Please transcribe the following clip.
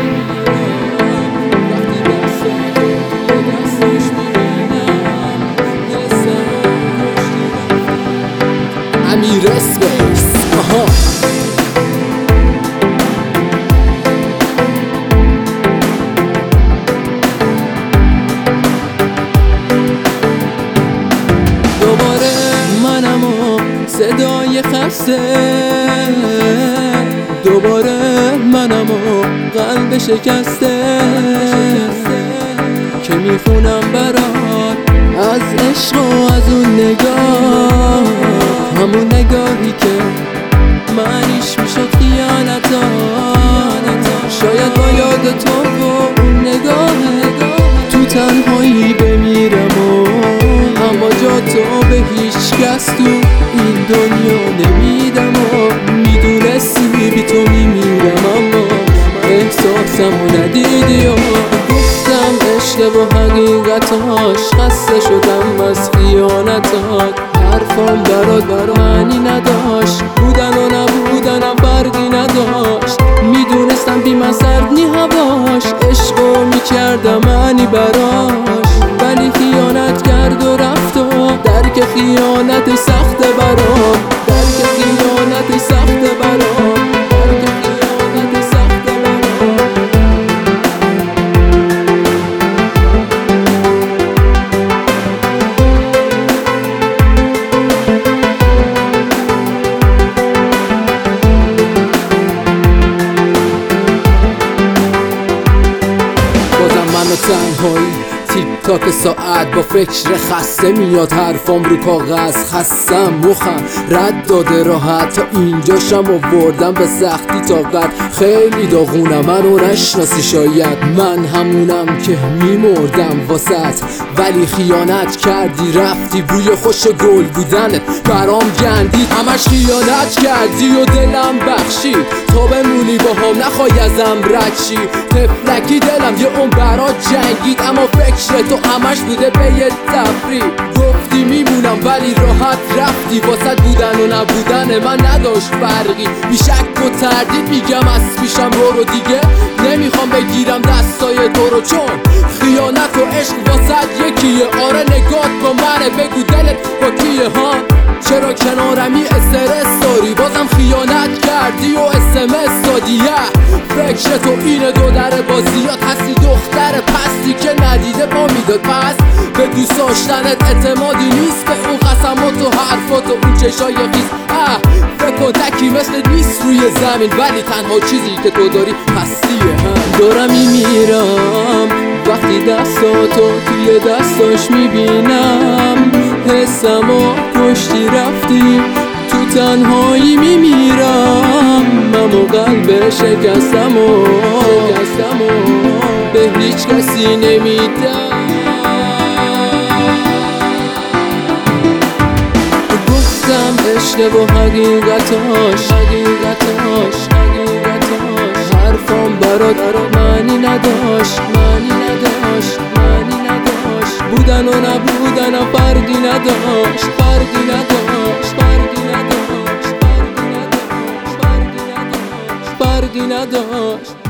امیر اسپیس. دوباره منم و صدای خسته، دوباره منم و قلب شکسته که میخونم برات از عشق و از اون نگاه، همون نگاهی که معنیش میشد خیانتا. شاید با یاد تو و اون نگاهه تو تنهایی بمیرم و اما جا تو به هیچ کس تو این دنیا نمیدم و میدونستی بی تو میمیرم اما احساسمو ندیدی و گفتم عشق و حقیقتاش، خسته شدم از خیانتات. حرفام برات معنی نداشت، بودن و نبودنم فرقی نداشت. میدونستم بی من سرد نی هواش، عشقو میکردم معنی براش، ولی خیانت کرد و رفت و درک خیانت سخته برام، درک خیانت سخته برام، درک خیانت سخته برام. بازم منو تنهایی تیک تاک ساعت با فکر خسته میاد، حرفام رو کاغذ خستم، مخم رد داده راحت تا اینجاشم آوردم به سختی طاقت. خیلی داغونم منو نشناسی شاید، من همونم که میمردم واسط، ولی خیانت کردی رفتی، بوی خوش گل بودنت برام گندید، همش خیانت کردی و دلم بخشید تا بمونی با هم نخوای ازم رد شی. تفلکی دلم یه اون برات جنگید، اما فکر تو همش بوده به یه تفریح. گفتی میمونم ولی راحت رفتی، واسد بودن و نبودن من نداشت فرقی. بی شک و تردید میگم از پیشم برو دیگه، نمیخوام بگیرم دستای تو رو، چون خیانت و عشق واسد یکیه. آره نگات با منه، بگو دلت با کیه ها؟ چرا کنارمی استرس داری؟ بازم خیانت کردی و SMS دادی. فکر تو اینه دو در بازیات هستی، دختر پستی که ندیده پا میداد. پس به دوست داشتنت اعتمادی نیست، به اون قسمات و حرفات و اون چشای خیز. فکر کن تکی مثل نیست روی زمین، ولی تنها چیزی که تو داری هستیه. دارم میمیرم وقتی دستاتو توی دستاش میبینم، حسم و کشتی رفتی تو تنهایی میمیرم، اما قلب شکستم و به هیچ کسی نمیدم. گفتم عشق و حقیقتاش، حرفام برات معنی نداشت، بودن و نبودنم فرقی نداشت، فرقی نداشت.